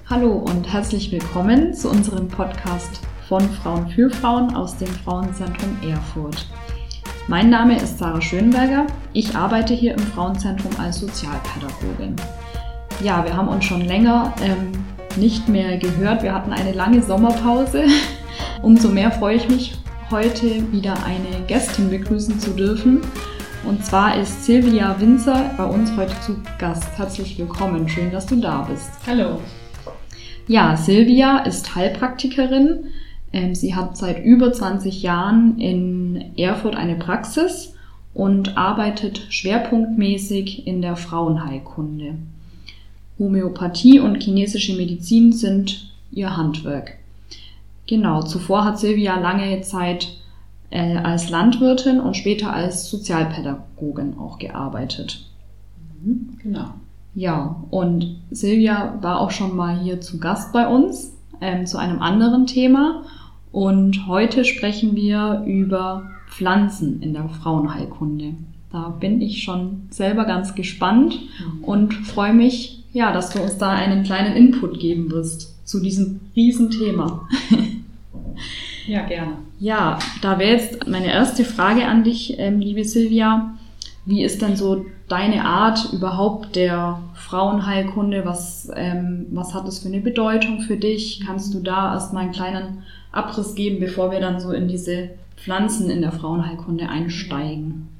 Hallo und herzlich willkommen zu unserem Podcast von Frauen für Frauen aus dem Frauenzentrum Erfurt. Mein Name ist Sarah Schönberger. Ich arbeite hier im Frauenzentrum als Sozialpädagogin. Ja, wir haben uns schon länger nicht mehr gehört. Wir hatten eine lange Sommerpause. Umso mehr freue ich mich, heute wieder eine Gästin begrüßen zu dürfen. Und zwar ist Silvia Winzer bei uns heute zu Gast. Herzlich willkommen. Schön, dass du da bist. Hallo. Ja, Silvia ist Heilpraktikerin. Sie hat seit über 20 Jahren in Erfurt eine Praxis und arbeitet schwerpunktmäßig in der Frauenheilkunde. Homöopathie und chinesische Medizin sind ihr Handwerk. Genau, zuvor hat Silvia lange Zeit als Landwirtin und später als Sozialpädagogin auch gearbeitet. Genau. Ja, und Silvia war auch schon mal hier zu Gast bei uns, zu einem anderen Thema. Und heute sprechen wir über Pflanzen in der Frauenheilkunde. Da bin ich schon selber ganz gespannt und freue mich, ja, dass du uns da einen kleinen Input geben wirst zu diesem Riesenthema. Ja, gerne. Ja, da wäre jetzt meine erste Frage an dich, liebe Silvia. Wie ist denn so deine Art überhaupt der Frauenheilkunde? Was hat das für eine Bedeutung für dich? Kannst du da erstmal einen kleinen Abriss geben, bevor wir dann so in diese Pflanzen in der Frauenheilkunde einsteigen?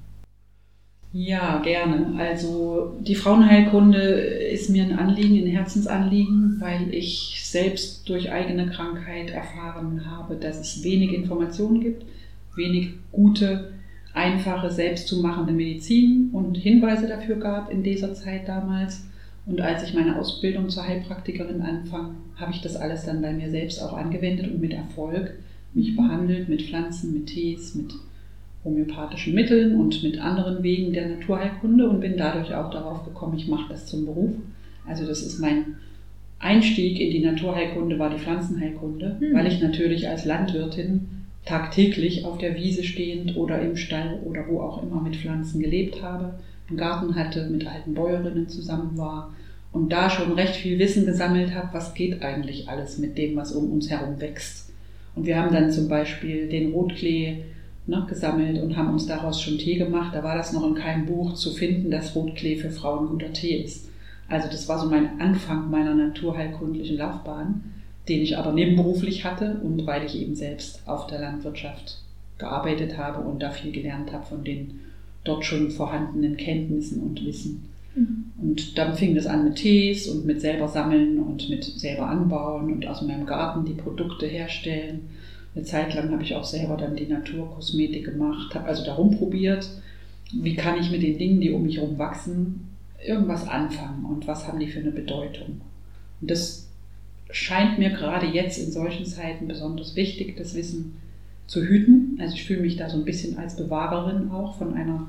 Ja, gerne. Also die Frauenheilkunde ist mir ein Anliegen, ein Herzensanliegen, weil ich selbst durch eigene Krankheit erfahren habe, dass es wenig Informationen gibt, wenig gute, einfache, selbstzumachende Medizin und Hinweise dafür gab in dieser Zeit damals. Und als ich meine Ausbildung zur Heilpraktikerin anfang, habe ich das alles dann bei mir selbst auch angewendet und mit Erfolg mich behandelt mit Pflanzen, mit Tees, mit homöopathischen Mitteln und mit anderen Wegen der Naturheilkunde und bin dadurch auch darauf gekommen, ich mache das zum Beruf. Also das ist mein Einstieg in die Naturheilkunde, war die Pflanzenheilkunde, weil ich natürlich als Landwirtin tagtäglich auf der Wiese stehend oder im Stall oder wo auch immer mit Pflanzen gelebt habe, einen Garten hatte, mit alten Bäuerinnen zusammen war und da schon recht viel Wissen gesammelt habe, was geht eigentlich alles mit dem, was um uns herum wächst. Und wir haben dann zum Beispiel den Rotklee gesammelt und haben uns daraus schon Tee gemacht. Da war das noch in keinem Buch zu finden, dass Rotklee für Frauen guter Tee ist. Also das war so mein Anfang meiner naturheilkundlichen Laufbahn, den ich aber nebenberuflich hatte und weil ich eben selbst auf der Landwirtschaft gearbeitet habe und da viel gelernt habe von den dort schon vorhandenen Kenntnissen und Wissen. Und dann fing das an mit Tees und mit selber sammeln und mit selber anbauen und aus meinem Garten die Produkte herstellen. Eine Zeit lang habe ich auch selber dann die Naturkosmetik gemacht, habe also darum probiert, wie kann ich mit den Dingen, die um mich herum wachsen, irgendwas anfangen und was haben die für eine Bedeutung. Und das scheint mir gerade jetzt in solchen Zeiten besonders wichtig, das Wissen zu hüten. Also ich fühle mich da so ein bisschen als Bewahrerin auch von einer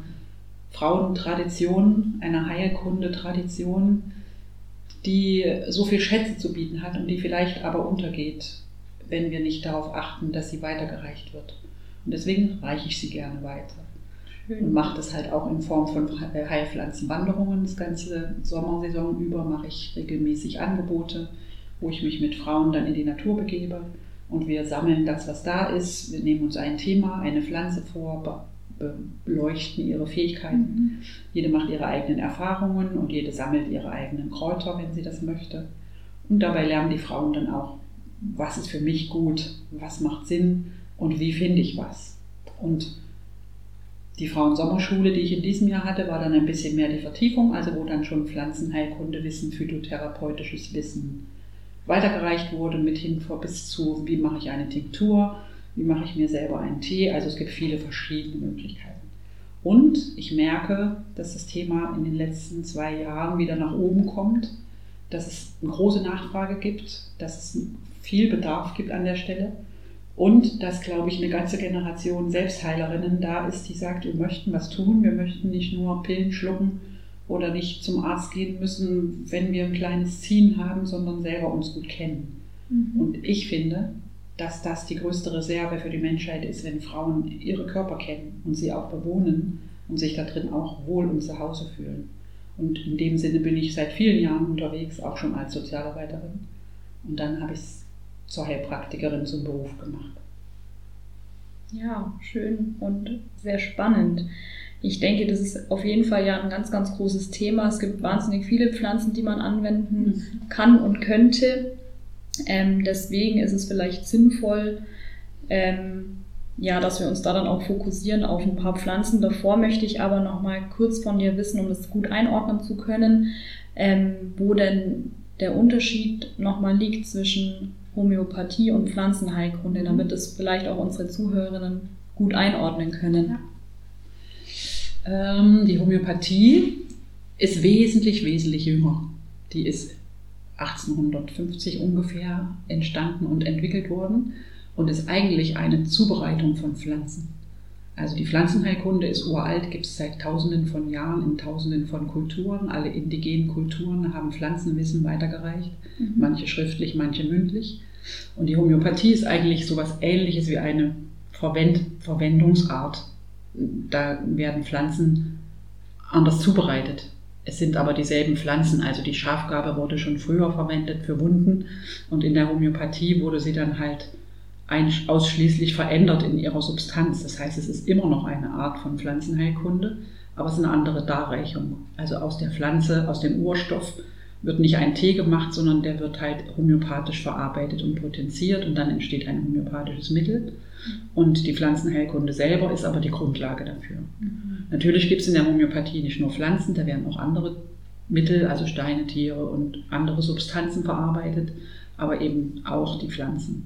Frauentradition, einer Heilkunde-Tradition, die so viel Schätze zu bieten hat und die vielleicht aber untergeht, wenn wir nicht darauf achten, dass sie weitergereicht wird. Und deswegen reiche ich sie gerne weiter. Schön. Und mache das halt auch in Form von Heilpflanzenwanderungen. Das ganze Sommersaison über mache ich regelmäßig Angebote, wo ich mich mit Frauen dann in die Natur begebe und wir sammeln das, was da ist. Wir nehmen uns ein Thema, eine Pflanze vor, beleuchten ihre Fähigkeiten. Jede macht ihre eigenen Erfahrungen und jede sammelt ihre eigenen Kräuter, wenn sie das möchte. Und dabei lernen die Frauen dann auch, was ist für mich gut, was macht Sinn und wie finde ich was. Und die Frauensommerschule, die ich in diesem Jahr hatte, war dann ein bisschen mehr die Vertiefung, also wo dann schon Pflanzenheilkundewissen, phytotherapeutisches Wissen weitergereicht wurde, mithin bis zu, wie mache ich eine Tinktur, wie mache ich mir selber einen Tee. Also es gibt viele verschiedene Möglichkeiten. Und ich merke, dass das Thema in den letzten 2 Jahren wieder nach oben kommt, dass es eine große Nachfrage gibt, dass es viel Bedarf gibt an der Stelle und dass, glaube ich, eine ganze Generation Selbstheilerinnen da ist, die sagt, wir möchten was tun, wir möchten nicht nur Pillen schlucken oder nicht zum Arzt gehen müssen, wenn wir ein kleines Ziehen haben, sondern selber uns gut kennen. Und ich finde, dass das die größte Reserve für die Menschheit ist, wenn Frauen ihre Körper kennen und sie auch bewohnen und sich da drin auch wohl und zu Hause fühlen. Und in dem Sinne bin ich seit vielen Jahren unterwegs, auch schon als Sozialarbeiterin. Und dann habe ich es zur Heilpraktikerin zum Beruf gemacht. Ja, schön und sehr spannend. Ich denke, das ist auf jeden Fall ja ein ganz, ganz großes Thema. Es gibt wahnsinnig viele Pflanzen, die man anwenden kann und könnte. Deswegen ist es vielleicht sinnvoll, dass wir uns da dann auch fokussieren auf ein paar Pflanzen. Davor möchte ich aber noch mal kurz von dir wissen, um das gut einordnen zu können, wo denn der Unterschied noch mal liegt zwischen Homöopathie und Pflanzenheilkunde, damit es vielleicht auch unsere Zuhörerinnen gut einordnen können. Die Homöopathie ist wesentlich jünger. Die ist 1850 ungefähr entstanden und entwickelt worden und ist eigentlich eine Zubereitung von Pflanzen. Also die Pflanzenheilkunde ist uralt, gibt es seit Tausenden von Jahren in Tausenden von Kulturen. Alle indigenen Kulturen haben Pflanzenwissen weitergereicht, manche schriftlich, manche mündlich. Und die Homöopathie ist eigentlich sowas Ähnliches wie eine Verwendungsart. Da werden Pflanzen anders zubereitet. Es sind aber dieselben Pflanzen, also die Schafgarbe wurde schon früher verwendet für Wunden und in der Homöopathie wurde sie dann halt ausschließlich verändert in ihrer Substanz. Das heißt, es ist immer noch eine Art von Pflanzenheilkunde, aber es ist eine andere Darreichung. Also aus der Pflanze, aus dem Urstoff wird nicht ein Tee gemacht, sondern der wird halt homöopathisch verarbeitet und potenziert und dann entsteht ein homöopathisches Mittel. Und die Pflanzenheilkunde selber ist aber die Grundlage dafür. Natürlich gibt es in der Homöopathie nicht nur Pflanzen, da werden auch andere Mittel, also Steine, Tiere und andere Substanzen verarbeitet, aber eben auch die Pflanzen.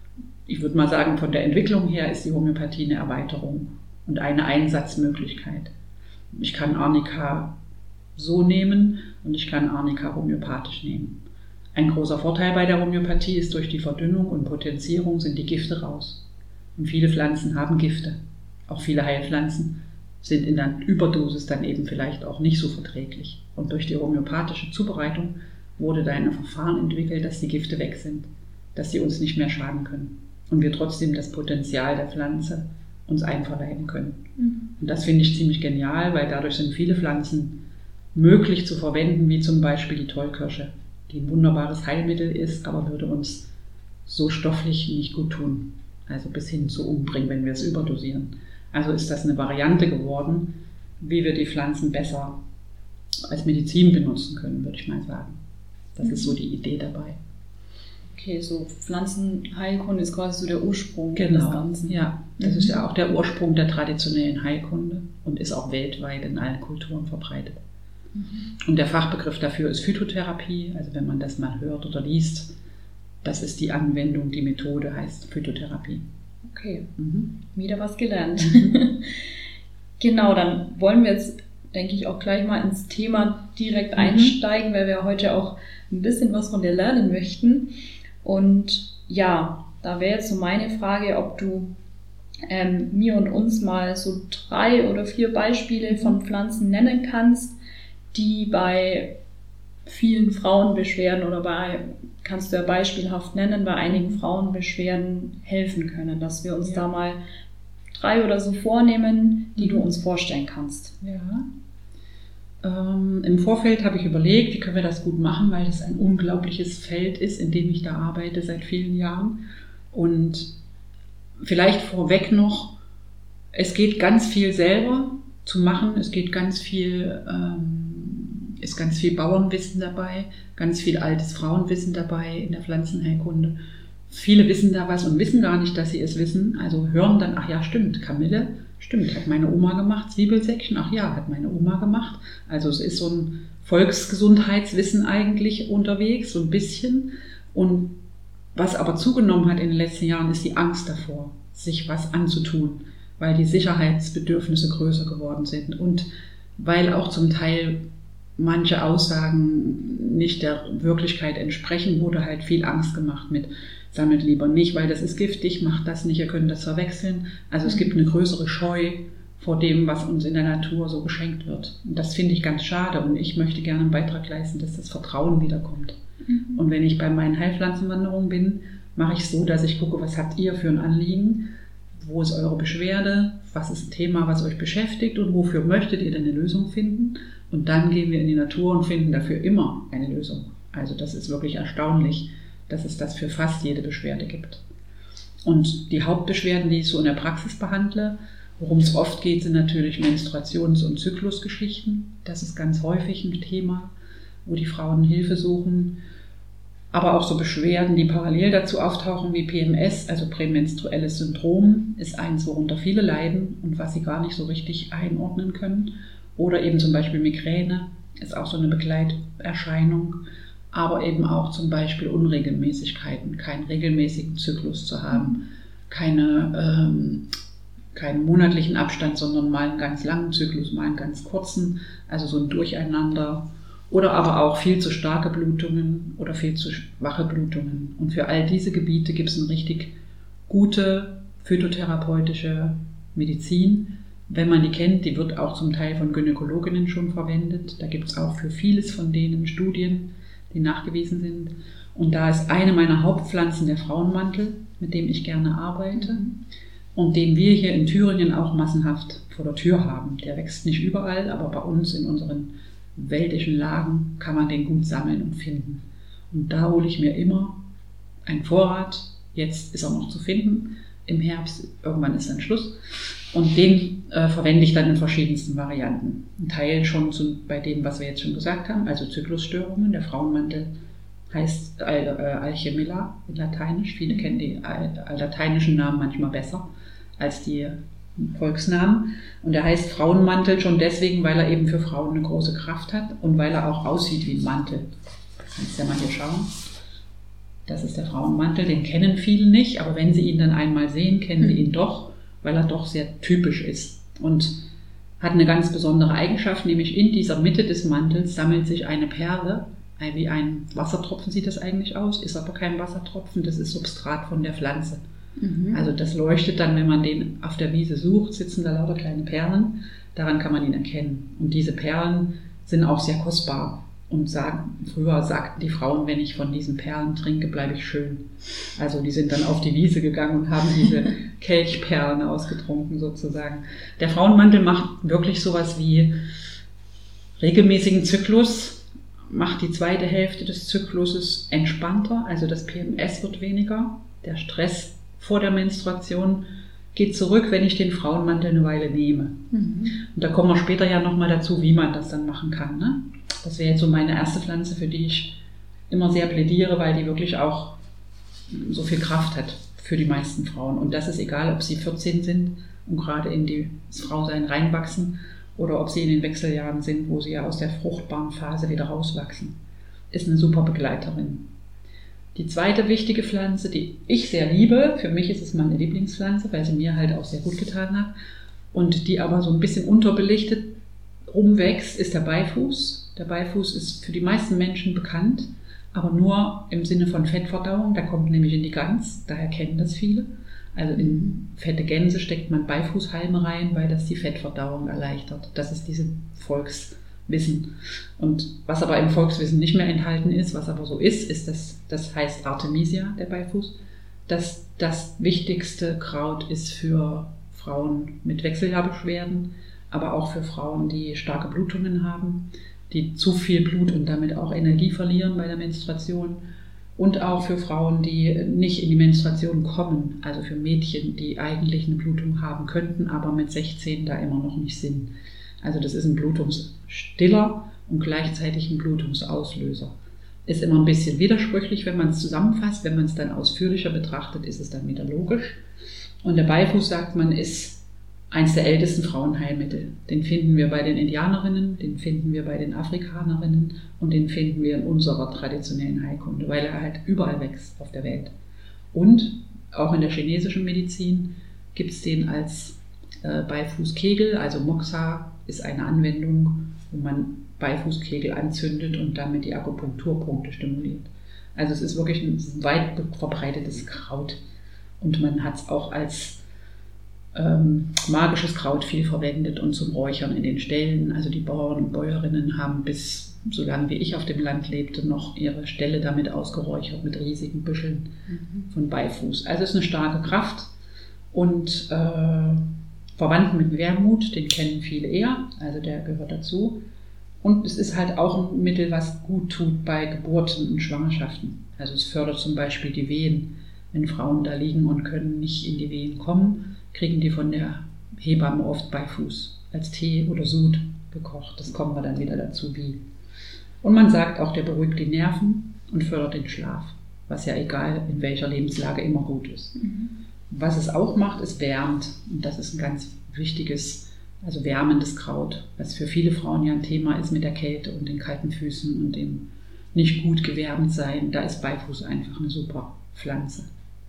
Ich würde mal sagen, von der Entwicklung her ist die Homöopathie eine Erweiterung und eine Einsatzmöglichkeit. Ich kann Arnika so nehmen und ich kann Arnika homöopathisch nehmen. Ein großer Vorteil bei der Homöopathie ist, durch die Verdünnung und Potenzierung sind die Gifte raus. Und viele Pflanzen haben Gifte. Auch viele Heilpflanzen sind in der Überdosis dann eben vielleicht auch nicht so verträglich. Und durch die homöopathische Zubereitung wurde da ein Verfahren entwickelt, dass die Gifte weg sind, dass sie uns nicht mehr schaden können und wir trotzdem das Potenzial der Pflanze uns einverleiben können. Und das finde ich ziemlich genial, weil dadurch sind viele Pflanzen möglich zu verwenden, wie zum Beispiel die Tollkirsche, die ein wunderbares Heilmittel ist, aber würde uns so stofflich nicht gut tun. Also bis hin zu umbringen, wenn wir es überdosieren. Also ist das eine Variante geworden, wie wir die Pflanzen besser als Medizin benutzen können, würde ich mal sagen. Das ist so die Idee dabei. Okay, so Pflanzenheilkunde ist quasi so der Ursprung des Ganzen. Ja, das ist ja auch der Ursprung der traditionellen Heilkunde und ist auch weltweit in allen Kulturen verbreitet. Und der Fachbegriff dafür ist Phytotherapie, also wenn man das mal hört oder liest, das ist die Anwendung, die Methode heißt Phytotherapie. Okay, wieder was gelernt. Genau, dann wollen wir jetzt, denke ich, auch gleich mal ins Thema direkt einsteigen, weil wir heute auch ein bisschen was von dir lernen möchten. Und ja, da wäre jetzt so meine Frage, ob du mir und uns mal so 3 oder 4 Beispiele von Pflanzen nennen kannst, die bei vielen Frauenbeschwerden oder kannst du ja beispielhaft nennen, bei einigen Frauenbeschwerden helfen können, dass wir uns da mal 3 oder so vornehmen, die du uns vorstellen kannst. Ja. Im Vorfeld habe ich überlegt, wie können wir das gut machen, weil das ein unglaubliches Feld ist, in dem ich da arbeite seit vielen Jahren. Und vielleicht vorweg noch, es geht ganz viel selber zu machen, es geht ganz viel, ist ganz viel Bauernwissen dabei, ganz viel altes Frauenwissen dabei in der Pflanzenheilkunde. Viele wissen da was und wissen gar nicht, dass sie es wissen, also hören dann, ach ja, stimmt, Kamille, stimmt, hat meine Oma gemacht, Zwiebelsäckchen, ach ja, hat meine Oma gemacht. Also es ist so ein Volksgesundheitswissen eigentlich unterwegs, so ein bisschen. Und was aber zugenommen hat in den letzten Jahren, ist die Angst davor, sich was anzutun, weil die Sicherheitsbedürfnisse größer geworden sind und weil auch zum Teil manche Aussagen nicht der Wirklichkeit entsprechen, wurde halt viel Angst gemacht mit sammelt lieber nicht, weil das ist giftig, macht das nicht, ihr könnt das verwechseln. Also es gibt eine größere Scheu vor dem, was uns in der Natur so geschenkt wird. Und das finde ich ganz schade und ich möchte gerne einen Beitrag leisten, dass das Vertrauen wiederkommt. Und wenn ich bei meinen Heilpflanzenwanderungen bin, mache ich so, dass ich gucke, was habt ihr für ein Anliegen, wo ist eure Beschwerde, was ist ein Thema, was euch beschäftigt und wofür möchtet ihr denn eine Lösung finden? Und dann gehen wir in die Natur und finden dafür immer eine Lösung. Also das ist wirklich erstaunlich, dass es das für fast jede Beschwerde gibt. Und die Hauptbeschwerden, die ich so in der Praxis behandle, worum es oft geht, sind natürlich Menstruations- und Zyklusgeschichten. Das ist ganz häufig ein Thema, wo die Frauen Hilfe suchen. Aber auch so Beschwerden, die parallel dazu auftauchen wie PMS, also prämenstruelles Syndrom, ist eins, worunter viele leiden und was sie gar nicht so richtig einordnen können. Oder eben zum Beispiel Migräne ist auch so eine Begleiterscheinung. Aber eben auch zum Beispiel Unregelmäßigkeiten, keinen regelmäßigen Zyklus zu haben, keinen monatlichen Abstand, sondern mal einen ganz langen Zyklus, mal einen ganz kurzen, also so ein Durcheinander. Oder aber auch viel zu starke Blutungen oder viel zu schwache Blutungen. Und für all diese Gebiete gibt es eine richtig gute phytotherapeutische Medizin. Wenn man die kennt, die wird auch zum Teil von Gynäkologinnen schon verwendet. Da gibt es auch für vieles von denen Studien, die nachgewiesen sind. Und da ist eine meiner Hauptpflanzen der Frauenmantel, mit dem ich gerne arbeite und den wir hier in Thüringen auch massenhaft vor der Tür haben. Der wächst nicht überall, aber bei uns in unseren wäldischen Lagen kann man den gut sammeln und finden. Und da hole ich mir immer einen Vorrat. Jetzt ist er noch zu finden. Im Herbst, irgendwann ist dann Schluss. Und den verwende ich dann in verschiedensten Varianten. Ein Teil schon bei dem, was wir jetzt schon gesagt haben, also Zyklusstörungen. Der Frauenmantel heißt Alchemilla in Lateinisch. Viele kennen die lateinischen Namen manchmal besser als die Volksnamen. Und er heißt Frauenmantel schon deswegen, weil er eben für Frauen eine große Kraft hat und weil er auch aussieht wie ein Mantel. Kannst ja mal hier schauen. Das ist der Frauenmantel, den kennen viele nicht, aber wenn sie ihn dann einmal sehen, kennen sie ihn doch, weil er doch sehr typisch ist und hat eine ganz besondere Eigenschaft, nämlich in dieser Mitte des Mantels sammelt sich eine Perle, wie ein Wassertropfen sieht das eigentlich aus, ist aber kein Wassertropfen, das ist Substrat von der Pflanze. Also das leuchtet dann, wenn man den auf der Wiese sucht, sitzen da lauter kleine Perlen, daran kann man ihn erkennen. Und diese Perlen sind auch sehr kostbar. Und früher sagten die Frauen, wenn ich von diesen Perlen trinke, bleibe ich schön. Also die sind dann auf die Wiese gegangen und haben diese Kelchperlen ausgetrunken sozusagen. Der Frauenmantel macht wirklich sowas wie regelmäßigen Zyklus, macht die zweite Hälfte des Zykluses entspannter, also das PMS wird weniger, der Stress vor der Menstruation geht zurück, wenn ich den Frauenmantel eine Weile nehme. Und da kommen wir später ja nochmal dazu, wie man das dann machen kann, ne? Das wäre jetzt so meine erste Pflanze, für die ich immer sehr plädiere, weil die wirklich auch so viel Kraft hat für die meisten Frauen. Und das ist egal, ob sie 14 sind und gerade in das Frausein reinwachsen oder ob sie in den Wechseljahren sind, wo sie ja aus der fruchtbaren Phase wieder rauswachsen. Ist eine super Begleiterin. Die zweite wichtige Pflanze, die ich sehr liebe, für mich ist es meine Lieblingspflanze, weil sie mir halt auch sehr gut getan hat und die aber so ein bisschen unterbelichtet rumwächst, ist der Beifuß. Der Beifuß ist für die meisten Menschen bekannt, aber nur im Sinne von Fettverdauung. Der kommt nämlich in die Gans, daher kennen das viele. Also in fette Gänse steckt man Beifußhalme rein, weil das die Fettverdauung erleichtert. Das ist dieses Volkswissen. Und was aber im Volkswissen nicht mehr enthalten ist, was aber so ist, das heißt Artemisia, der Beifuß, dass das wichtigste Kraut ist für Frauen mit Wechseljahrbeschwerden, aber auch für Frauen, die starke Blutungen haben, die zu viel Blut und damit auch Energie verlieren bei der Menstruation und auch für Frauen, die nicht in die Menstruation kommen, also für Mädchen, die eigentlich eine Blutung haben könnten, aber mit 16 da immer noch nicht sind. Also das ist ein Blutungsstiller und gleichzeitig ein Blutungsauslöser. Ist immer ein bisschen widersprüchlich, wenn man es zusammenfasst, wenn man es dann ausführlicher betrachtet, ist es dann wieder logisch. Und der Beifuß, sagt man, ist eins der ältesten Frauenheilmittel. Den finden wir bei den Indianerinnen, den finden wir bei den Afrikanerinnen und den finden wir in unserer traditionellen Heilkunde, weil er halt überall wächst auf der Welt. Und auch in der chinesischen Medizin gibt es den als Beifußkegel, also Moxa ist eine Anwendung, wo man Beifußkegel anzündet und damit die Akupunkturpunkte stimuliert. Also es ist wirklich ein weit verbreitetes Kraut und man hat es auch als magisches Kraut viel verwendet und zum Räuchern in den Ställen. Also die Bauern und Bäuerinnen haben bis, so lange wie ich auf dem Land lebte, noch ihre Ställe damit ausgeräuchert mit riesigen Büscheln von Beifuß. Also es ist eine starke Kraft und verwandt mit Wermut, den kennen viele eher, also der gehört dazu. Und es ist halt auch ein Mittel, was gut tut bei Geburten und Schwangerschaften. Also es fördert zum Beispiel die Wehen. Wenn Frauen da liegen und können nicht in die Wehen kommen, kriegen die von der Hebamme oft Beifuß als Tee oder Sud gekocht. Das kommen wir dann wieder dazu, wie. Und man sagt auch, der beruhigt die Nerven und fördert den Schlaf, was ja egal in welcher Lebenslage immer gut ist. Was es auch macht, es wärmt. Und das ist ein ganz wichtiges, also wärmendes Kraut, was für viele Frauen ja ein Thema ist mit der Kälte und den kalten Füßen und dem nicht gut gewärmt sein. Da ist Beifuß einfach eine super Pflanze.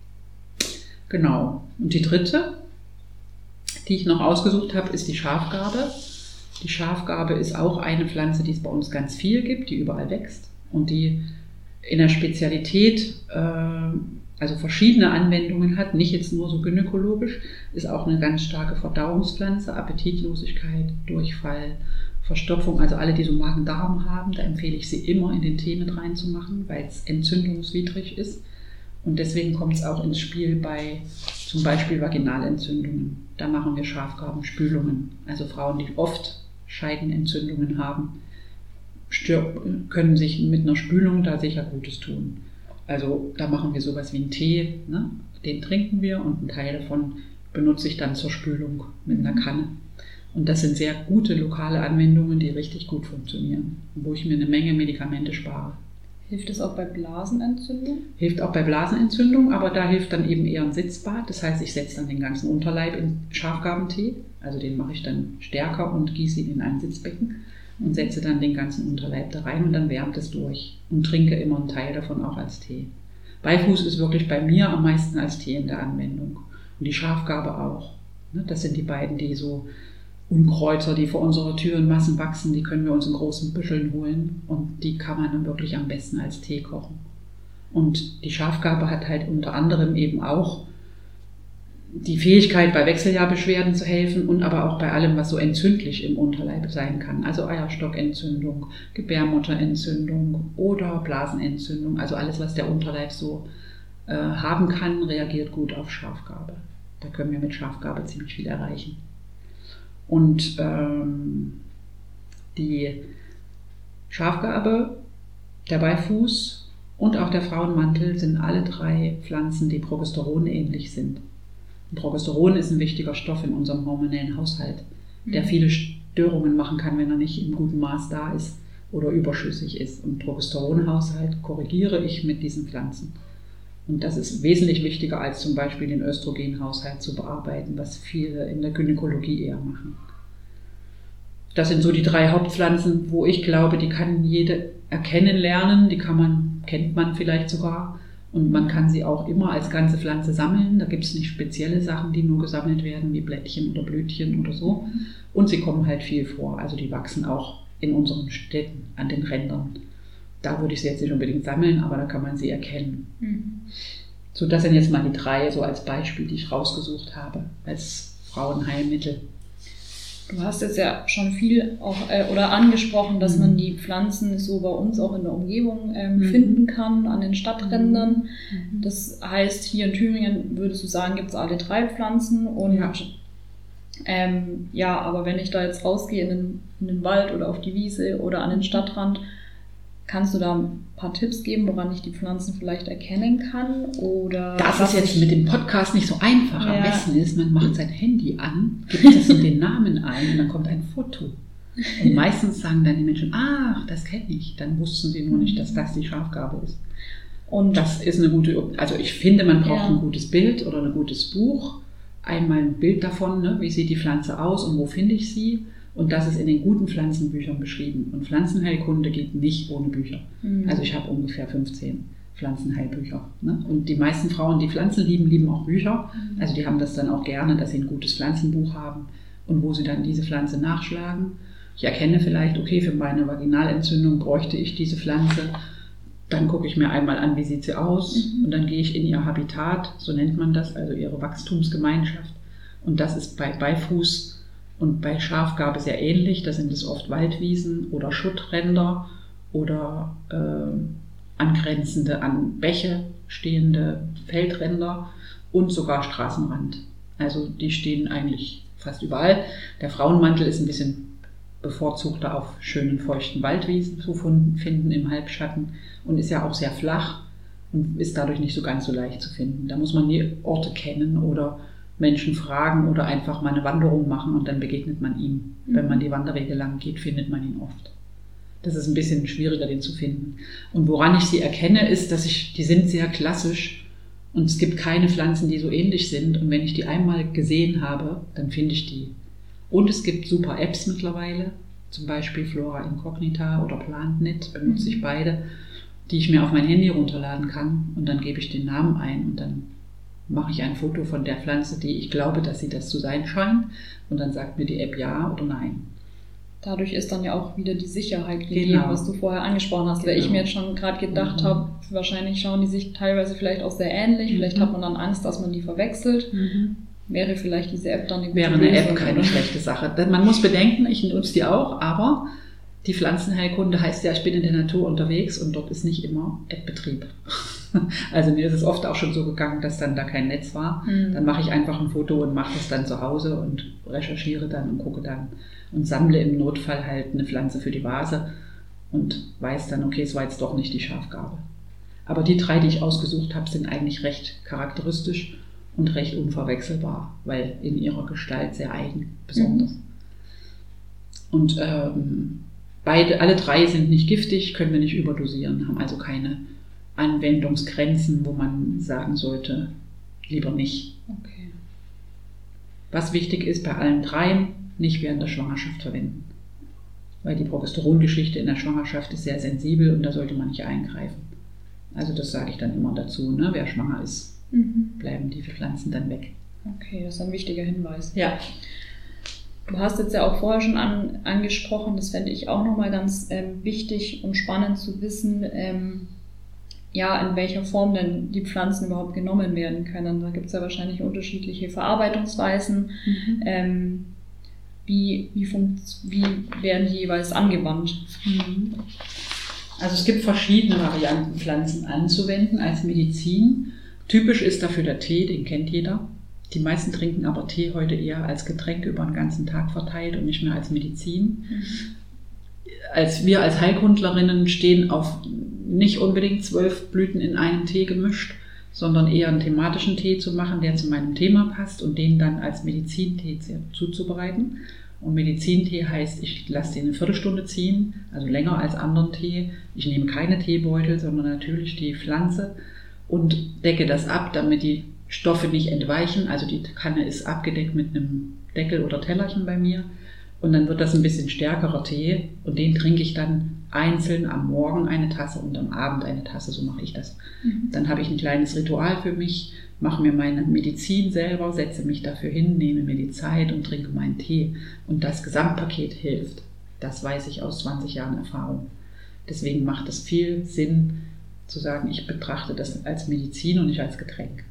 Genau. Und die dritte, die ich noch ausgesucht habe, ist die Schafgarbe. Die Schafgarbe ist auch eine Pflanze, die es bei uns ganz viel gibt, die überall wächst und die in der Spezialität also verschiedene Anwendungen hat, nicht jetzt nur so gynäkologisch, ist auch eine ganz starke Verdauungspflanze, Appetitlosigkeit, Durchfall, Verstopfung, also alle, die so Magen-Darm haben, da empfehle ich sie immer in den Tee mit reinzumachen, weil es entzündungswidrig ist. Und deswegen kommt es auch ins Spiel bei zum Beispiel Vaginalentzündungen. Da machen wir Schafgarbenspülungen. Also Frauen, die oft Scheidenentzündungen haben, können sich mit einer Spülung da sicher Gutes tun. Also da machen wir sowas wie einen Tee, ne? Den trinken wir und einen Teil davon benutze ich dann zur Spülung mit einer Kanne. Und das sind sehr gute lokale Anwendungen, die richtig gut funktionieren, wo ich mir eine Menge Medikamente spare. Hilft es auch bei Blasenentzündung? Hilft auch bei Blasenentzündung, aber da hilft dann eben eher ein Sitzbad. Das heißt, ich setze dann den ganzen Unterleib in Schafgarbentee, also den mache ich dann stärker und gieße ihn in ein Sitzbecken und setze dann den ganzen Unterleib da rein und dann wärmt es durch und trinke immer einen Teil davon auch als Tee. Beifuß ist wirklich bei mir am meisten als Tee in der Anwendung und die Schafgarbe auch. Das sind die beiden, die so Unkräuter, die vor unserer Tür in Massen wachsen, die können wir uns in großen Büscheln holen und die kann man dann wirklich am besten als Tee kochen. Und die Schafgarbe hat halt unter anderem eben auch die Fähigkeit, bei Wechseljahrbeschwerden zu helfen und aber auch bei allem, was so entzündlich im Unterleib sein kann. Also Eierstockentzündung, Gebärmutterentzündung oder Blasenentzündung. Also alles, was der Unterleib so haben kann, reagiert gut auf Schafgarbe. Da können wir mit Schafgarbe ziemlich viel erreichen. Und die Schafgarbe, der Beifuß und auch der Frauenmantel sind alle drei Pflanzen, die Progesteron ähnlich sind. Und Progesteron ist ein wichtiger Stoff in unserem hormonellen Haushalt, der viele Störungen machen kann, wenn er nicht im guten Maß da ist oder überschüssig ist. Und Progesteronhaushalt korrigiere ich mit diesen Pflanzen. Und das ist wesentlich wichtiger, als zum Beispiel den Östrogenhaushalt zu bearbeiten, was viele in der Gynäkologie eher machen. Das sind so die drei Hauptpflanzen, wo ich glaube, die kann jede erkennen lernen, kennt man vielleicht sogar. Und man kann sie auch immer als ganze Pflanze sammeln. Da gibt es nicht spezielle Sachen, die nur gesammelt werden, wie Blättchen oder Blütchen oder so. Und sie kommen halt viel vor. Also die wachsen auch in unseren Städten an den Rändern. Da würde ich sie jetzt nicht unbedingt sammeln, aber da kann man sie erkennen. So, das sind jetzt mal die drei so als Beispiel, die ich rausgesucht habe, als Frauenheilmittel. Du hast jetzt ja schon viel auch, oder angesprochen, dass man die Pflanzen so bei uns auch in der Umgebung finden kann, an den Stadträndern. Das heißt, hier in Thüringen würdest du sagen, gibt es alle drei Pflanzen. Und ja, aber wenn ich da jetzt rausgehe in den Wald oder auf die Wiese oder an den Stadtrand, kannst du da ein paar Tipps geben, woran ich die Pflanzen vielleicht erkennen kann? Oder das ist jetzt mit dem Podcast nicht so einfach. Am besten ist, man macht sein Handy an, gibt das in den Namen ein und dann kommt ein Foto. Und meistens sagen dann die Menschen, ach, das kenne ich. Dann wussten sie nur nicht, dass das die Schafgarbe ist. Und das ist eine gute, also ich finde, man braucht ein gutes Bild oder ein gutes Buch. Einmal ein Bild davon, ne, wie sieht die Pflanze aus und wo finde ich sie. Und das ist in den guten Pflanzenbüchern beschrieben. Und Pflanzenheilkunde geht nicht ohne Bücher. Also ich habe ungefähr 15 Pflanzenheilbücher. Ne? Und die meisten Frauen, die Pflanzen lieben, lieben auch Bücher. Also die haben das dann auch gerne, dass sie ein gutes Pflanzenbuch haben und wo sie dann diese Pflanze nachschlagen. Ich erkenne vielleicht, okay, für meine Vaginalentzündung bräuchte ich diese Pflanze. Dann gucke ich mir einmal an, wie sieht sie aus. Und dann gehe ich in ihr Habitat, so nennt man das, also ihre Wachstumsgemeinschaft. Und das ist bei Beifuß und bei Schafgarbe sehr ähnlich. Da sind es oft Waldwiesen oder Schuttränder oder angrenzende an Bäche stehende Feldränder und sogar Straßenrand. Also die stehen eigentlich fast überall. Der Frauenmantel ist ein bisschen bevorzugt auf schönen, feuchten Waldwiesen zu finden im Halbschatten und ist ja auch sehr flach und ist dadurch nicht so ganz so leicht zu finden. Da muss man die Orte kennen oder Menschen fragen oder einfach mal eine Wanderung machen und dann begegnet man ihm. Wenn man die Wanderwege lang geht, findet man ihn oft. Das ist ein bisschen schwieriger, den zu finden. Und woran ich sie erkenne, ist, die sind sehr klassisch und es gibt keine Pflanzen, die so ähnlich sind. Und wenn ich die einmal gesehen habe, dann finde ich die. Und es gibt super Apps mittlerweile, zum Beispiel Flora Incognita oder PlantNet, benutze ich beide, die ich mir auf mein Handy runterladen kann und dann gebe ich den Namen ein und dann mache ich ein Foto von der Pflanze, die ich glaube, dass sie das zu sein scheint und dann sagt mir die App ja oder nein. Dadurch ist dann ja auch wieder die Sicherheit gegeben, was du vorher angesprochen hast. Weil ich mir jetzt schon gerade gedacht habe, wahrscheinlich schauen die sich teilweise vielleicht auch sehr ähnlich. Vielleicht hat man dann Angst, dass man die verwechselt. Wäre vielleicht diese App dann eine gute Lösung? Wäre eine App keine schlechte Sache. Man muss bedenken, ich nutze die auch, aber die Pflanzenheilkunde heißt ja, ich bin in der Natur unterwegs und dort ist nicht immer App-Betrieb. Also mir ist es oft auch schon so gegangen, dass dann da kein Netz war. Dann mache ich einfach ein Foto und mache das dann zu Hause und recherchiere dann und gucke dann und sammle im Notfall halt eine Pflanze für die Vase und weiß dann, okay, es war jetzt doch nicht die Schafgarbe. Aber die 3, die ich ausgesucht habe, sind eigentlich recht charakteristisch und recht unverwechselbar, weil in ihrer Gestalt sehr eigen, besonders. Und alle 3 sind nicht giftig, können wir nicht überdosieren, haben also keine Anwendungsgrenzen, wo man sagen sollte, lieber nicht. Okay. Was wichtig ist bei allen 3, nicht während der Schwangerschaft verwenden. Weil die Progesterongeschichte in der Schwangerschaft ist sehr sensibel und da sollte man nicht eingreifen. Also das sage ich dann immer dazu, ne? Wer schwanger ist, bleiben die Pflanzen dann weg. Okay, das ist ein wichtiger Hinweis. Ja. Du hast jetzt ja auch vorher schon angesprochen, das fände ich auch nochmal ganz wichtig und spannend zu wissen, in welcher Form denn die Pflanzen überhaupt genommen werden können. Da gibt es ja wahrscheinlich unterschiedliche Verarbeitungsweisen. Wie werden die jeweils angewandt? Also es gibt verschiedene Varianten, Pflanzen anzuwenden als Medizin. Typisch ist dafür der Tee, den kennt jeder. Die meisten trinken aber Tee heute eher als Getränk über den ganzen Tag verteilt und nicht mehr als Medizin. Wir als Heilkundlerinnen stehen auf nicht unbedingt 12 Blüten in einen Tee gemischt, sondern eher einen thematischen Tee zu machen, der zu meinem Thema passt und den dann als Medizintee zuzubereiten. Und Medizintee heißt, ich lasse den eine Viertelstunde ziehen, also länger als anderen Tee. Ich nehme keine Teebeutel, sondern natürlich die Pflanze und decke das ab, damit die Stoffe nicht entweichen. Also die Kanne ist abgedeckt mit einem Deckel oder Tellerchen bei mir. Und dann wird das ein bisschen stärkerer Tee und den trinke ich dann einzeln am Morgen eine Tasse und am Abend eine Tasse, so mache ich das. Dann habe ich ein kleines Ritual für mich, mache mir meine Medizin selber, setze mich dafür hin, nehme mir die Zeit und trinke meinen Tee. Und das Gesamtpaket hilft. Das weiß ich aus 20 Jahren Erfahrung. Deswegen macht es viel Sinn zu sagen, ich betrachte das als Medizin und nicht als Getränk.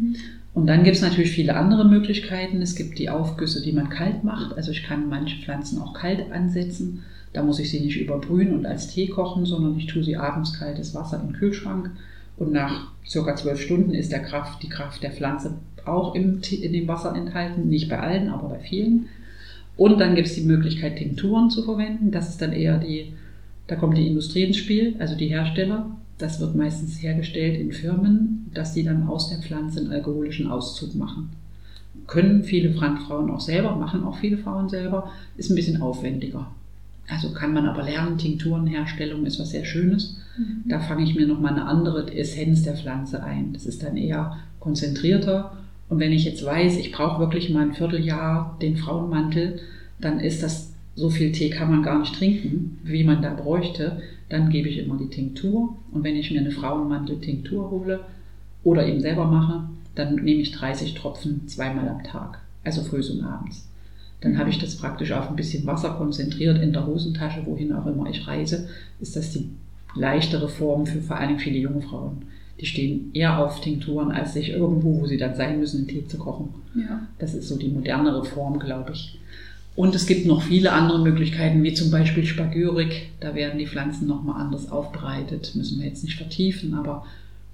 Und dann gibt es natürlich viele andere Möglichkeiten. Es gibt die Aufgüsse, die man kalt macht. Also ich kann manche Pflanzen auch kalt ansetzen. Da muss ich sie nicht überbrühen und als Tee kochen, sondern ich tue sie abends kaltes Wasser in den Kühlschrank. Und nach ca. 12 Stunden ist die Kraft der Pflanze auch in dem Wasser enthalten. Nicht bei allen, aber bei vielen. Und dann gibt es die Möglichkeit, Tinkturen zu verwenden. Das ist dann eher da kommt die Industrie ins Spiel, also die Hersteller. Das wird meistens hergestellt in Firmen, dass die dann aus der Pflanze einen alkoholischen Auszug machen. Können viele Frauen auch selber, machen auch viele Frauen selber, ist ein bisschen aufwendiger. Also kann man aber lernen, Tinkturenherstellung ist was sehr Schönes. Da fange ich mir nochmal eine andere Essenz der Pflanze ein. Das ist dann eher konzentrierter. Und wenn ich jetzt weiß, ich brauche wirklich mal ein Vierteljahr den Frauenmantel, dann ist das, so viel Tee kann man gar nicht trinken, wie man da bräuchte. Dann gebe ich immer die Tinktur. Und wenn ich mir eine Frauenmantel-Tinktur hole oder eben selber mache, dann nehme ich 30 Tropfen 2-mal am Tag, also frühs und abends. Dann habe ich das praktisch auf ein bisschen Wasser konzentriert in der Hosentasche, wohin auch immer ich reise. Ist das die leichtere Form für vor allem viele junge Frauen. Die stehen eher auf Tinkturen, als sich irgendwo, wo sie dann sein müssen, einen Tee zu kochen. Ja. Das ist so die modernere Form, glaube ich. Und es gibt noch viele andere Möglichkeiten, wie zum Beispiel Spagyrik. Da werden die Pflanzen nochmal anders aufbereitet. Müssen wir jetzt nicht vertiefen, aber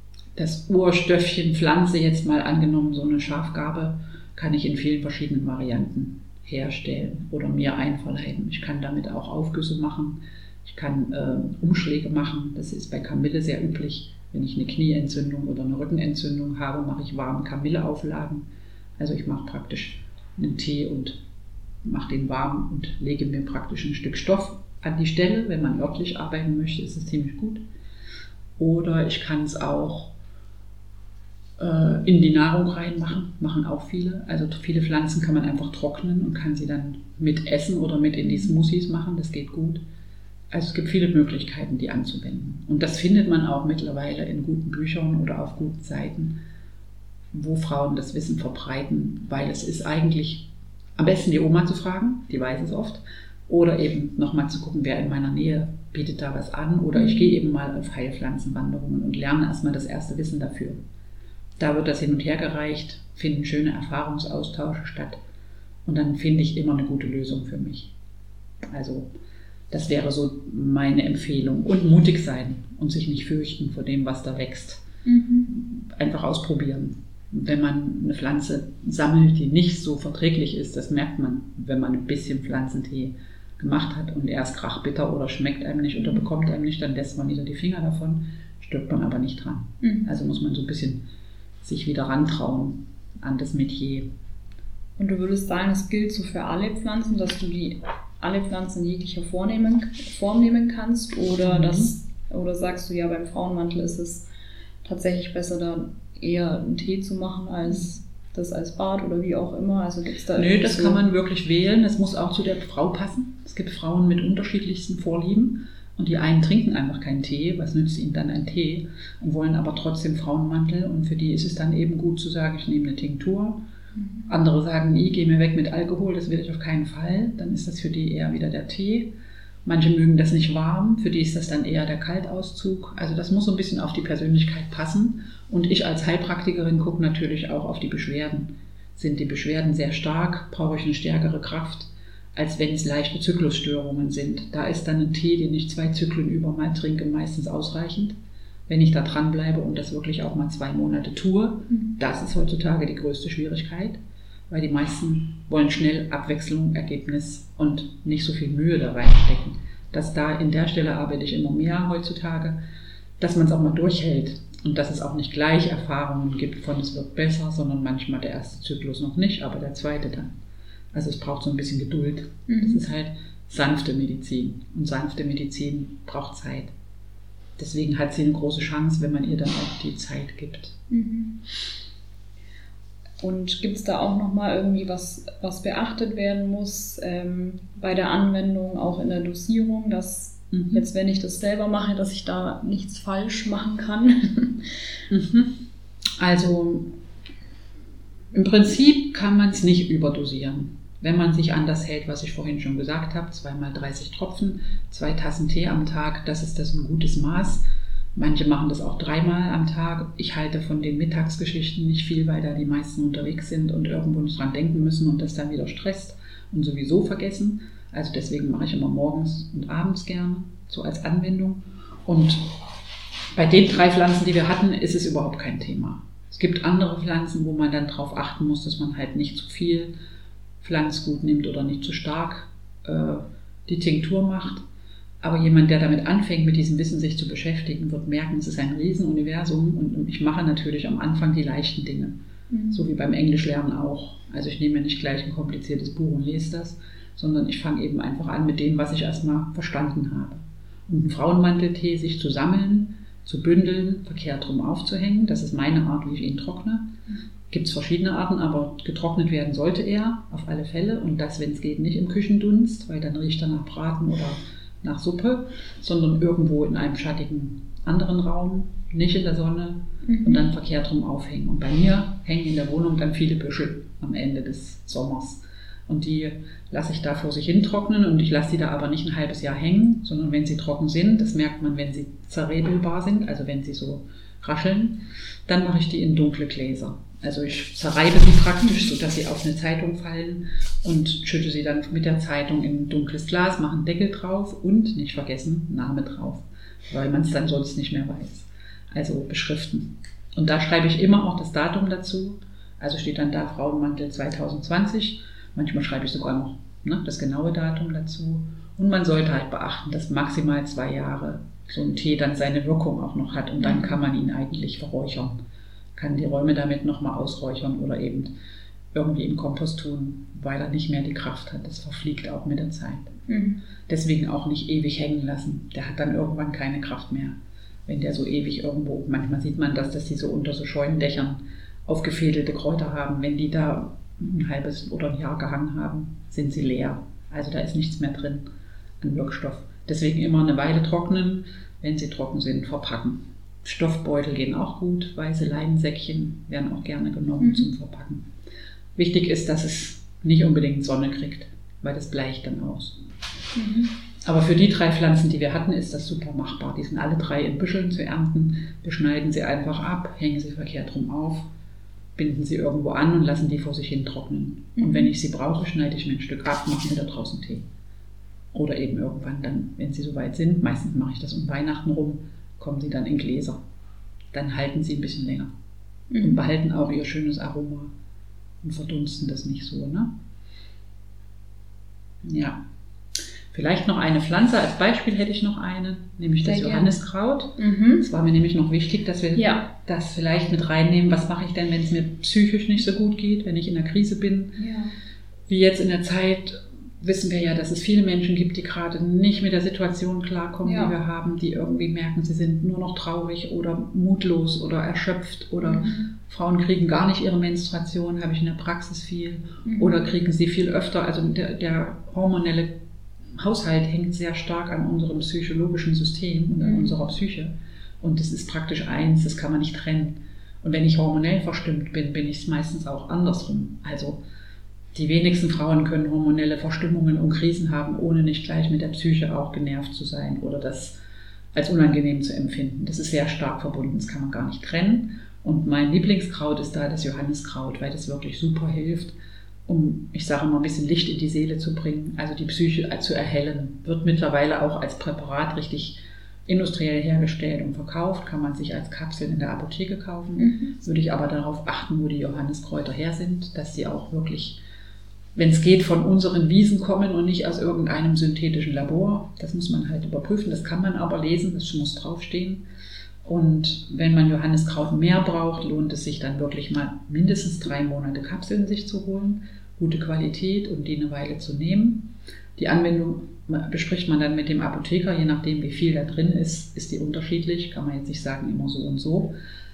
das Urstöffchen Pflanze, jetzt mal angenommen, so eine Schafgarbe, kann ich in vielen verschiedenen Varianten herstellen oder mir einverleiben. Ich kann damit auch Aufgüsse machen. Ich kann Umschläge machen. Das ist bei Kamille sehr üblich. Wenn ich eine Knieentzündung oder eine Rückenentzündung habe, mache ich warme Kamilleauflagen. Also ich mache praktisch einen Tee und mache den warm und lege mir praktisch ein Stück Stoff an die Stelle. Wenn man örtlich arbeiten möchte, ist es ziemlich gut. Oder ich kann es auch in die Nahrung reinmachen, machen auch viele. Also viele Pflanzen kann man einfach trocknen und kann sie dann mit essen oder mit in die Smoothies machen, das geht gut. Also es gibt viele Möglichkeiten, die anzuwenden. Und das findet man auch mittlerweile in guten Büchern oder auf guten Seiten, wo Frauen das Wissen verbreiten, weil es ist eigentlich am besten die Oma zu fragen, die weiß es oft, oder eben nochmal zu gucken, wer in meiner Nähe bietet da was an, oder ich gehe eben mal auf Heilpflanzenwanderungen und lerne erstmal das erste Wissen dafür. Da wird das hin und her gereicht, finden schöne Erfahrungsaustausche statt und dann finde ich immer eine gute Lösung für mich. Also das wäre so meine Empfehlung. Und mutig sein und sich nicht fürchten vor dem, was da wächst. Einfach ausprobieren. Wenn man eine Pflanze sammelt, die nicht so verträglich ist, das merkt man, wenn man ein bisschen Pflanzentee gemacht hat und er ist krachbitter oder schmeckt einem nicht oder bekommt einem nicht, dann lässt man wieder die Finger davon, stirbt man aber nicht dran. Also muss man so ein bisschen sich wieder rantrauen an das Metier. Und du würdest sagen, es gilt so für alle Pflanzen, dass du alle Pflanzen in jeglicher Form nehmen kannst? Oder, oder sagst du, ja, beim Frauenmantel ist es tatsächlich besser, dann eher einen Tee zu machen als das als Bad oder wie auch immer? Also gibt's da das kann man wirklich wählen. Das muss auch zu der Frau passen. Es gibt Frauen mit unterschiedlichsten Vorlieben. Und die einen trinken einfach keinen Tee, was nützt ihnen dann ein Tee, und wollen aber trotzdem Frauenmantel. Und für die ist es dann eben gut zu sagen, ich nehme eine Tinktur. Andere sagen, geh mir weg mit Alkohol, das will ich auf keinen Fall. Dann ist das für die eher wieder der Tee. Manche mögen das nicht warm, für die ist das dann eher der Kaltauszug. Also das muss so ein bisschen auf die Persönlichkeit passen. Und ich als Heilpraktikerin gucke natürlich auch auf die Beschwerden. Sind die Beschwerden sehr stark, brauche ich eine stärkere Kraft, als wenn es leichte Zyklusstörungen sind. Da ist dann ein Tee, den ich 2 Zyklen über mal trinke, meistens ausreichend. Wenn ich da dranbleibe und das wirklich auch mal 2 Monate tue, das ist heutzutage die größte Schwierigkeit, weil die meisten wollen schnell Abwechslung, Ergebnis und nicht so viel Mühe da reinstecken. In der Stelle arbeite ich immer mehr heutzutage, dass man es auch mal durchhält und dass es auch nicht gleich Erfahrungen gibt von es wird besser, sondern manchmal der erste Zyklus noch nicht, aber der zweite dann. Also es braucht so ein bisschen Geduld. Das ist halt sanfte Medizin und sanfte Medizin braucht Zeit. Deswegen hat sie eine große Chance, wenn man ihr dann auch die Zeit gibt. Und gibt es da auch nochmal irgendwie was beachtet werden muss bei der Anwendung, auch in der Dosierung, dass jetzt, wenn ich das selber mache, dass ich da nichts falsch machen kann? Also im Prinzip kann man es nicht überdosieren. Wenn man sich an das hält, was ich vorhin schon gesagt habe, 2x30 Tropfen, 2 Tassen Tee am Tag, das ist das ein gutes Maß. Manche machen das auch 3-mal am Tag. Ich halte von den Mittagsgeschichten nicht viel, weil da die meisten unterwegs sind und irgendwo nicht dran denken müssen und das dann wieder stresst und sowieso vergessen. Also deswegen mache ich immer morgens und abends gerne, so als Anwendung. Und bei den 3 Pflanzen, die wir hatten, ist es überhaupt kein Thema. Es gibt andere Pflanzen, wo man dann darauf achten muss, dass man halt nicht zu viel Pflanzgut nimmt oder nicht zu stark die Tinktur macht. Aber jemand, der damit anfängt, mit diesem Wissen sich zu beschäftigen, wird merken, es ist ein Riesenuniversum und ich mache natürlich am Anfang die leichten Dinge. So wie beim Englischlernen auch. Also ich nehme mir nicht gleich ein kompliziertes Buch und lese das, sondern ich fange eben einfach an mit dem, was ich erstmal verstanden habe. Und einen Frauenmanteltee sich zu sammeln, zu bündeln, verkehrt rum aufzuhängen, das ist meine Art, wie ich ihn trockne. Gibt es verschiedene Arten, aber getrocknet werden sollte er auf alle Fälle und das, wenn es geht, nicht im Küchendunst, weil dann riecht er nach Braten oder nach Suppe, sondern irgendwo in einem schattigen anderen Raum, nicht in der Sonne und dann verkehrt rum aufhängen. Und bei mir hängen in der Wohnung dann viele Büschel am Ende des Sommers und die lasse ich da vor sich hin trocknen und ich lasse die da aber nicht ein halbes Jahr hängen, sondern wenn sie trocken sind, das merkt man, wenn sie zerrebelbar sind, also wenn sie so rascheln, dann mache ich die in dunkle Gläser. Also ich zerreibe sie praktisch, sodass sie auf eine Zeitung fallen und schütte sie dann mit der Zeitung in ein dunkles Glas, mache einen Deckel drauf und, nicht vergessen, Name drauf, weil man es dann sonst nicht mehr weiß. Also beschriften. Und da schreibe ich immer auch das Datum dazu. Also steht dann da Frauenmantel 2020. Manchmal schreibe ich sogar noch das genaue Datum dazu. Und man sollte halt beachten, dass maximal 2 Jahre so ein Tee dann seine Wirkung auch noch hat. Und dann kann man ihn eigentlich verräuchern. Kann die Räume damit nochmal ausräuchern oder eben irgendwie im Kompost tun, weil er nicht mehr die Kraft hat. Das verfliegt auch mit der Zeit. Deswegen auch nicht ewig hängen lassen. Der hat dann irgendwann keine Kraft mehr. Wenn der so ewig irgendwo, manchmal sieht man das, dass die so unter so Scheunendächern aufgefädelte Kräuter haben. Wenn die da ein halbes oder ein Jahr gehangen haben, sind sie leer. Also da ist nichts mehr drin an Wirkstoff. Deswegen immer eine Weile trocknen, wenn sie trocken sind, verpacken. Stoffbeutel gehen auch gut, weiße Leinensäckchen werden auch gerne genommen zum Verpacken. Wichtig ist, dass es nicht unbedingt Sonne kriegt, weil das bleicht dann aus. Aber für die 3 Pflanzen, die wir hatten, ist das super machbar. Die sind alle 3 in Büscheln zu ernten. Wir schneiden sie einfach ab, hängen sie verkehrt rum auf, binden sie irgendwo an und lassen die vor sich hin trocknen. Und wenn ich sie brauche, schneide ich mir ein Stück ab, mache mir da draußen Tee. Oder eben irgendwann dann, wenn sie soweit sind, meistens mache ich das um Weihnachten rum, kommen sie dann in Gläser. Dann halten sie ein bisschen länger und behalten auch ihr schönes Aroma und verdunsten das nicht so. Ne? Ja. Vielleicht noch eine Pflanze, als Beispiel hätte ich noch eine, nämlich das Johanniskraut. Es war mir nämlich noch wichtig, dass wir das vielleicht mit reinnehmen. Was mache ich denn, wenn es mir psychisch nicht so gut geht, wenn ich in der Krise bin? Ja. Wie jetzt in der Zeit wissen wir ja, dass es viele Menschen gibt, die gerade nicht mit der Situation klarkommen, die wir haben, die irgendwie merken, sie sind nur noch traurig oder mutlos oder erschöpft oder Frauen kriegen gar nicht ihre Menstruation, habe ich in der Praxis viel, oder kriegen sie viel öfter. Also der hormonelle Haushalt hängt sehr stark an unserem psychologischen System und an unserer Psyche. Und das ist praktisch eins, das kann man nicht trennen. Und wenn ich hormonell verstimmt bin, bin ich es meistens auch andersrum. Also die wenigsten Frauen können hormonelle Verstimmungen und Krisen haben, ohne nicht gleich mit der Psyche auch genervt zu sein oder das als unangenehm zu empfinden. Das ist sehr stark verbunden, das kann man gar nicht trennen. Und mein Lieblingskraut ist da das Johanniskraut, weil das wirklich super hilft, um, ich sage mal, ein bisschen Licht in die Seele zu bringen, also die Psyche zu erhellen. Wird mittlerweile auch als Präparat richtig industriell hergestellt und verkauft, kann man sich als Kapseln in der Apotheke kaufen. Würde ich aber darauf achten, wo die Johanniskräuter her sind, dass sie auch wirklich, wenn es geht, von unseren Wiesen kommen und nicht aus irgendeinem synthetischen Labor. Das muss man halt überprüfen, das kann man aber lesen, das muss draufstehen. Und wenn man Johanniskraut mehr braucht, lohnt es sich dann wirklich mal mindestens 3 Monate Kapseln sich zu holen, gute Qualität und die eine Weile zu nehmen. Die Anwendung bespricht man dann mit dem Apotheker, je nachdem wie viel da drin ist die unterschiedlich, kann man jetzt nicht sagen immer so und so.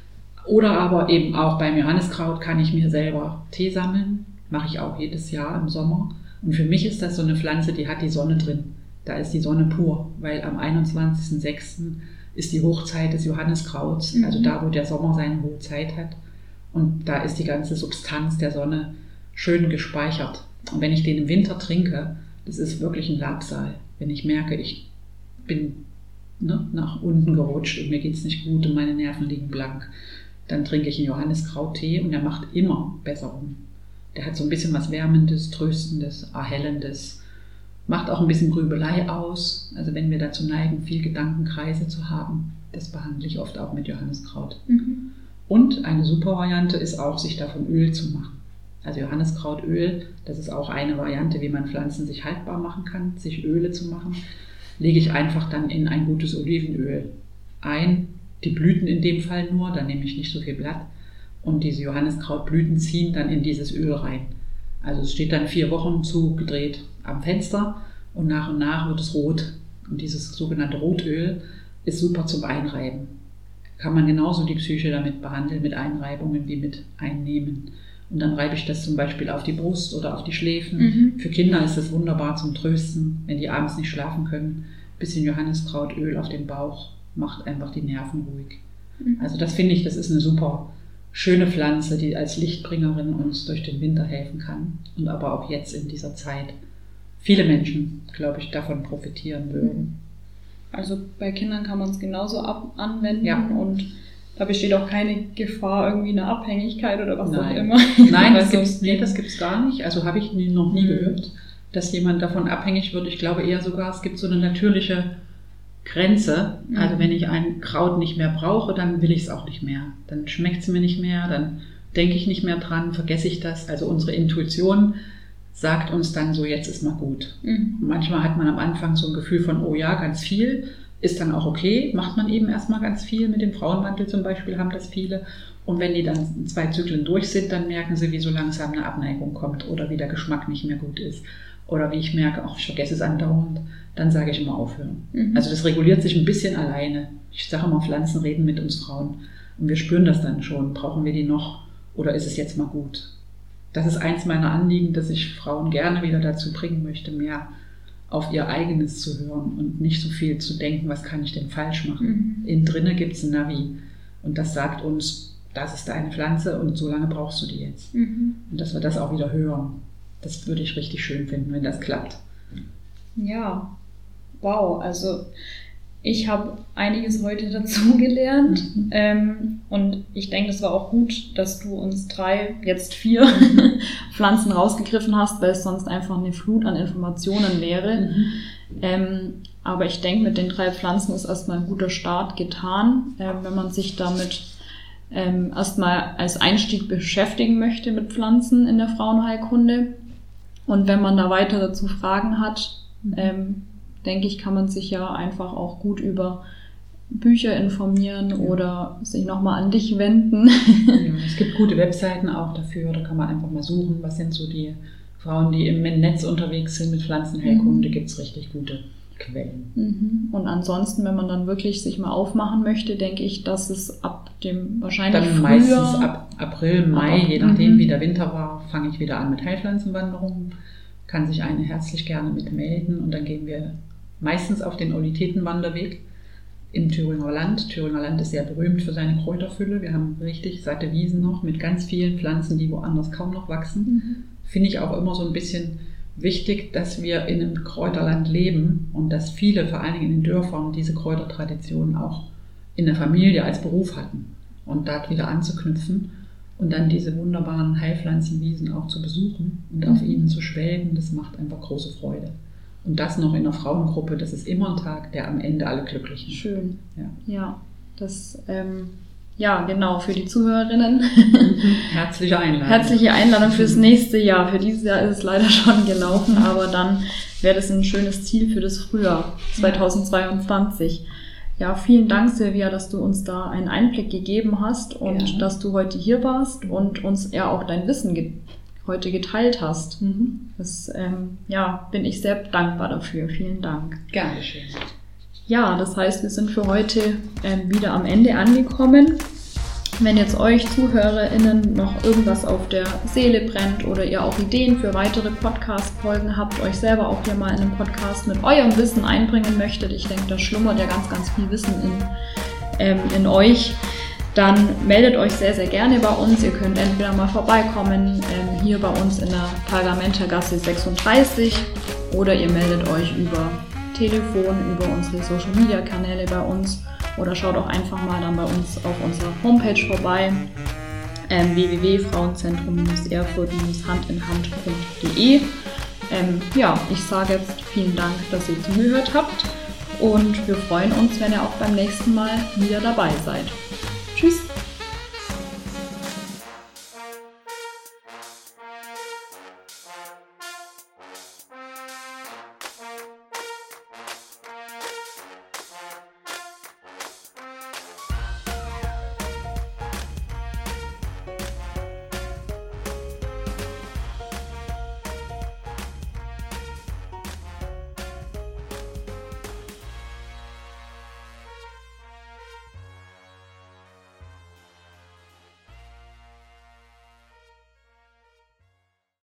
Oder aber eben auch beim Johanniskraut kann ich mir selber Tee sammeln, mache ich auch jedes Jahr im Sommer. Und für mich ist das so eine Pflanze, die hat die Sonne drin. Da ist die Sonne pur, weil am 21.06. ist die Hochzeit des Johanniskrauts, also da, wo der Sommer seine hohe Zeit hat. Und da ist die ganze Substanz der Sonne schön gespeichert. Und wenn ich den im Winter trinke, das ist wirklich ein Labsal. Wenn ich merke, ich bin nach unten gerutscht und mir geht es nicht gut und meine Nerven liegen blank, dann trinke ich einen Johanniskrauttee und der macht immer Besserung. Der hat so ein bisschen was Wärmendes, Tröstendes, Erhellendes, macht auch ein bisschen Grübelei aus. Also wenn wir dazu neigen, viel Gedankenkreise zu haben, das behandle ich oft auch mit Johanniskraut. Und eine super Variante ist auch, sich davon Öl zu machen. Also Johanniskrautöl, das ist auch eine Variante, wie man Pflanzen sich haltbar machen kann, sich Öle zu machen. Lege ich einfach dann in ein gutes Olivenöl ein, die Blüten in dem Fall nur, dann nehme ich nicht so viel Blatt. Und diese Johanniskrautblüten ziehen dann in dieses Öl rein. Also es steht dann 4 Wochen zugedreht am Fenster und nach wird es rot. Und dieses sogenannte Rotöl ist super zum Einreiben. Kann man genauso die Psyche damit behandeln, mit Einreibungen wie mit Einnehmen. Und dann reibe ich das zum Beispiel auf die Brust oder auf die Schläfen. Für Kinder ist das wunderbar zum Trösten, wenn die abends nicht schlafen können. Ein bisschen Johanniskrautöl auf den Bauch macht einfach die Nerven ruhig. Also das finde ich, das ist eine super schöne Pflanze, die als Lichtbringerin uns durch den Winter helfen kann. Und aber auch jetzt in dieser Zeit viele Menschen, glaube ich, davon profitieren würden. Also bei Kindern kann man es genauso anwenden und da besteht auch keine Gefahr, irgendwie eine Abhängigkeit oder was auch immer. Nein, das gibt's gar nicht. Also habe ich noch nie gehört, dass jemand davon abhängig wird. Ich glaube eher sogar, es gibt so eine natürliche Grenze. Also wenn ich ein Kraut nicht mehr brauche, dann will ich es auch nicht mehr. Dann schmeckt es mir nicht mehr, dann denke ich nicht mehr dran, vergesse ich das. Also unsere Intuition sagt uns dann so, jetzt ist mal gut. Und manchmal hat man am Anfang so ein Gefühl von, oh ja, ganz viel, ist dann auch okay, macht man eben erstmal ganz viel. Mit dem Frauenmantel zum Beispiel haben das viele. Und wenn die dann 2 Zyklen durch sind, dann merken sie, wie so langsam eine Abneigung kommt oder wie der Geschmack nicht mehr gut ist. Oder wie ich merke, ach, ich vergesse es andauernd, dann sage ich immer aufhören. Also das reguliert sich ein bisschen alleine. Ich sage immer, Pflanzen reden mit uns Frauen. Und wir spüren das dann schon. Brauchen wir die noch oder ist es jetzt mal gut? Das ist eins meiner Anliegen, dass ich Frauen gerne wieder dazu bringen möchte, mehr auf ihr Eigenes zu hören und nicht so viel zu denken, was kann ich denn falsch machen. Innen drinne gibt es ein Navi und das sagt uns, das ist deine Pflanze und so lange brauchst du die jetzt. Und dass wir das auch wieder hören. Das würde ich richtig schön finden, wenn das klappt. Ja, wow, also ich habe einiges heute dazu gelernt und ich denke, das war auch gut, dass du uns 3, jetzt 4 Pflanzen rausgegriffen hast, weil es sonst einfach eine Flut an Informationen wäre. Aber ich denke, mit den 3 Pflanzen ist erstmal ein guter Start getan, wenn man sich damit erstmal als Einstieg beschäftigen möchte mit Pflanzen in der Frauenheilkunde. Und wenn man da weiter dazu Fragen hat, denke ich, kann man sich ja einfach auch gut über Bücher informieren oder sich nochmal an dich wenden. Ja, es gibt gute Webseiten auch dafür, da kann man einfach mal suchen, was sind so die Frauen, die im Netz unterwegs sind mit Pflanzenheilkunde, gibt es richtig gute Quellen. Und ansonsten, wenn man dann wirklich sich mal aufmachen möchte, denke ich, dass es ab dem wahrscheinlich dann früher, meistens ab April, Mai, je nachdem wie der Winter war, fange ich wieder an mit Heilpflanzenwanderungen. Kann sich eine herzlich gerne mit melden und dann gehen wir meistens auf den Olithetenwanderweg im Thüringer Land. Thüringer Land ist sehr berühmt für seine Kräuterfülle. Wir haben richtig satte Wiesen noch mit ganz vielen Pflanzen, die woanders kaum noch wachsen. Finde ich auch immer so ein bisschen wichtig, dass wir in einem Kräuterland leben und dass viele, vor allen Dingen in den Dörfern, diese Kräutertradition auch in der Familie als Beruf hatten. Und da wieder anzuknüpfen und dann diese wunderbaren Heilpflanzenwiesen auch zu besuchen und auf ihnen zu schwelgen, das macht einfach große Freude. Und das noch in einer Frauengruppe, das ist immer ein Tag, der am Ende alle glücklich macht. Schön. Ja, das, genau, für die Zuhörerinnen. Herzliche Einladung. Herzliche Einladung fürs nächste Jahr. Für dieses Jahr ist es leider schon gelaufen, aber dann wäre das ein schönes Ziel für das Frühjahr 2022. Ja, vielen Dank, Silvia, dass du uns da einen Einblick gegeben hast und dass du heute hier warst und uns ja auch dein Wissen heute geteilt hast. Das bin ich sehr dankbar dafür. Vielen Dank. Gerne schön. Ja, das heißt, wir sind für heute wieder am Ende angekommen. Wenn jetzt euch ZuhörerInnen noch irgendwas auf der Seele brennt oder ihr auch Ideen für weitere Podcast-Folgen habt, euch selber auch hier mal in einem Podcast mit eurem Wissen einbringen möchtet, ich denke, da schlummert ja ganz, ganz viel Wissen in euch, dann meldet euch sehr, sehr gerne bei uns. Ihr könnt entweder mal vorbeikommen, hier bei uns in der Pergamentergasse 36 oder ihr meldet euch über Telefon, über unsere Social-Media-Kanäle bei uns oder schaut auch einfach mal dann bei uns auf unserer Homepage vorbei, www.frauenzentrum-erfurt-handinhand.de. Ich sage jetzt vielen Dank, dass ihr zugehört habt und wir freuen uns, wenn ihr auch beim nächsten Mal wieder dabei seid. Tschüss!